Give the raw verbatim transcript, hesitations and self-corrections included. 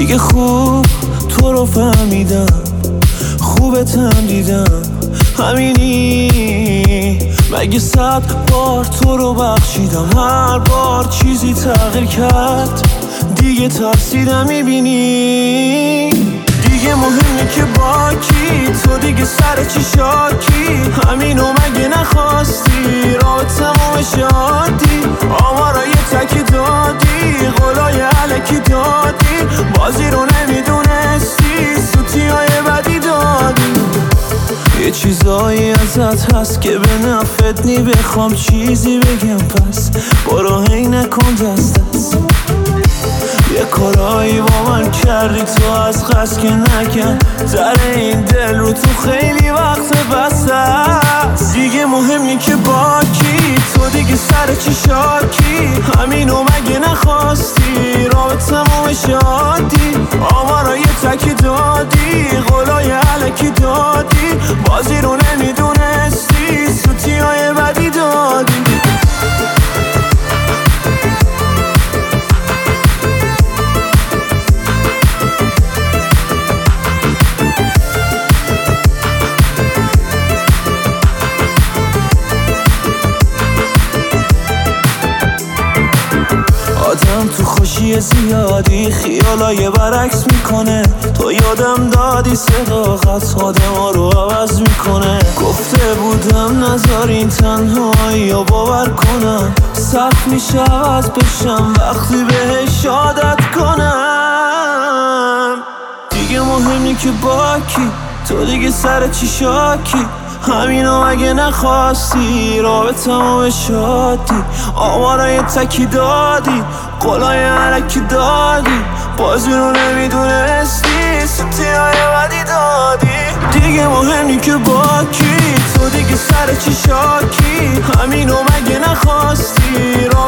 دیگه خوب تو رو فهمیدم، خوبتم دیدم، همینی. مگه صد بار تو رو بخشیدم، هر بار چیزی تغییر کرد، دیگه ترسیدم. میبینی دیگه مهمه که با کی، تو دیگه سر چی شاکی، همینو مگه نخواستی، رابطمو شادی، آمارای تکی دادی، قولای علکی دادی، بازی رو نمیدونستی، سوتی های بدی دادی. یه چیزایی ازت هست که به نفت نی، بخوام چیزی بگم پس برو هی نکن دست دست. یه کارایی با من کردی تو از قصد که نکن، در این دل رو تو خیلی وقت بسته است. دیگه مهمی که با کی، تو دیگه سر چی شاکی، همینو مگه نخواستی، رابطمو شادی، آمارای تکی دادی، قولای علکی دادی، بازی رو نمیدونستی، سوتی های بدی دادی. آدم تو خوشی زیادی خیالای برعکس میکنه، تو یادم دادی صداقت آدم ها رو عوض میکنه. گفته بودم نذارین تنهایی رو باور کنم، سخت میشه عوض بشم وقتی بهش عادت کنم. دیگه مهمی که با کی، تو دیگه سر چی شاکی، همینو مگه نخواستی، رابطمو شادی، آمارای تکی دادی، قولای علکی دادی، بازی رو نمیدونستی، سوتی های بدی دادی. دیگه مهمی که با کی، تو دیگه سر چی شاکی، همینو مگه نخواستی،